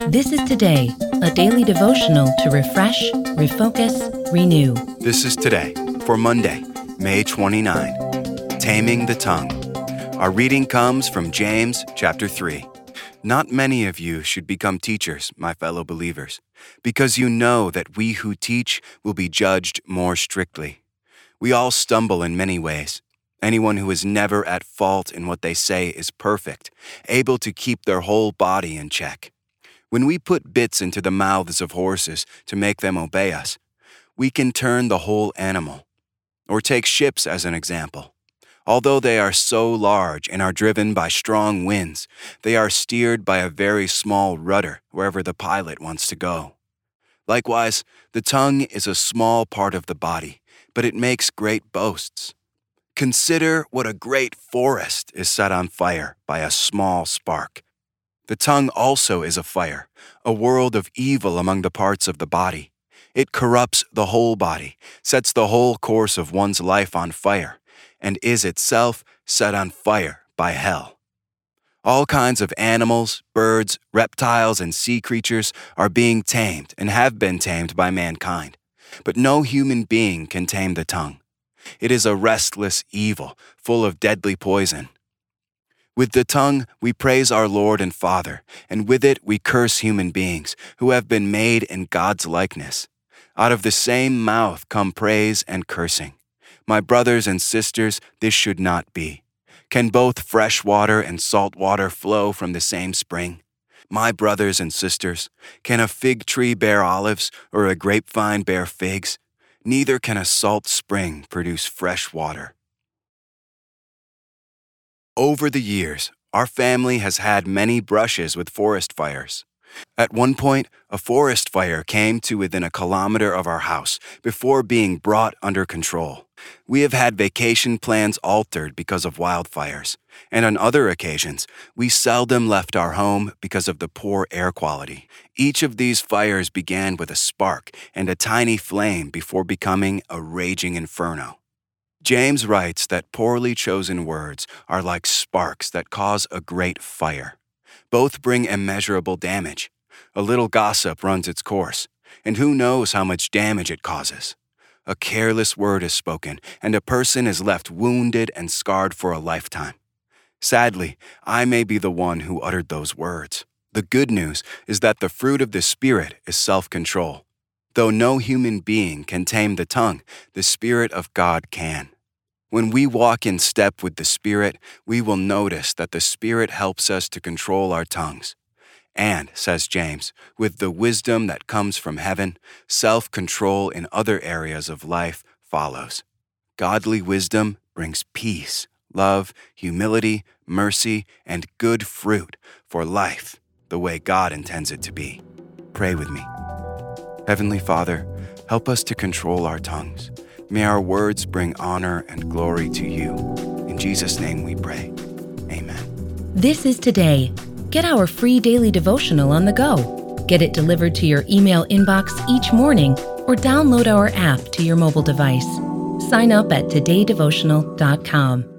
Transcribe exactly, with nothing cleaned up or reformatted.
This is Today, a daily devotional to refresh, refocus, renew. This is Today for Monday, May twenty-ninth, Taming the Tongue. Our reading comes from James chapter three. Not many of you should become teachers, my fellow believers, because you know that we who teach will be judged more strictly. We all stumble in many ways. Anyone who is never at fault in what they say is perfect, able to keep their whole body in check. When we put bits into the mouths of horses to make them obey us, we can turn the whole animal. Or take ships as an example. Although they are so large and are driven by strong winds, they are steered by a very small rudder wherever the pilot wants to go. Likewise, the tongue is a small part of the body, but it makes great boasts. Consider what a great forest is set on fire by a small spark. The tongue also is a fire, a world of evil among the parts of the body. It corrupts the whole body, sets the whole course of one's life on fire, and is itself set on fire by hell. All kinds of animals, birds, reptiles, and sea creatures are being tamed and have been tamed by mankind. But no human being can tame the tongue. It is a restless evil, full of deadly poison. With the tongue we praise our Lord and Father, and with it we curse human beings who have been made in God's likeness. Out of the same mouth come praise and cursing. My brothers and sisters, this should not be. Can both fresh water and salt water flow from the same spring? My brothers and sisters, can a fig tree bear olives or a grapevine bear figs? Neither can a salt spring produce fresh water. Over the years, our family has had many brushes with forest fires. At one point, a forest fire came to within a kilometer of our house before being brought under control. We have had vacation plans altered because of wildfires, and on other occasions, we seldom left our home because of the poor air quality. Each of these fires began with a spark and a tiny flame before becoming a raging inferno. James writes that poorly chosen words are like sparks that cause a great fire. Both bring immeasurable damage. A little gossip runs its course, and who knows how much damage it causes. A careless word is spoken, and a person is left wounded and scarred for a lifetime. Sadly, I may be the one who uttered those words. The good news is that the fruit of the Spirit is self-control. Though no human being can tame the tongue, the Spirit of God can. When we walk in step with the Spirit, we will notice that the Spirit helps us to control our tongues. And, says James, with the wisdom that comes from heaven, self-control in other areas of life follows. Godly wisdom brings peace, love, humility, mercy, and good fruit for life the way God intends it to be. Pray with me. Heavenly Father, help us to control our tongues. May our words bring honor and glory to you. In Jesus' name we pray. Amen. This is Today. Get our free daily devotional on the go. Get it delivered to your email inbox each morning or download our app to your mobile device. Sign up at today devotional dot com.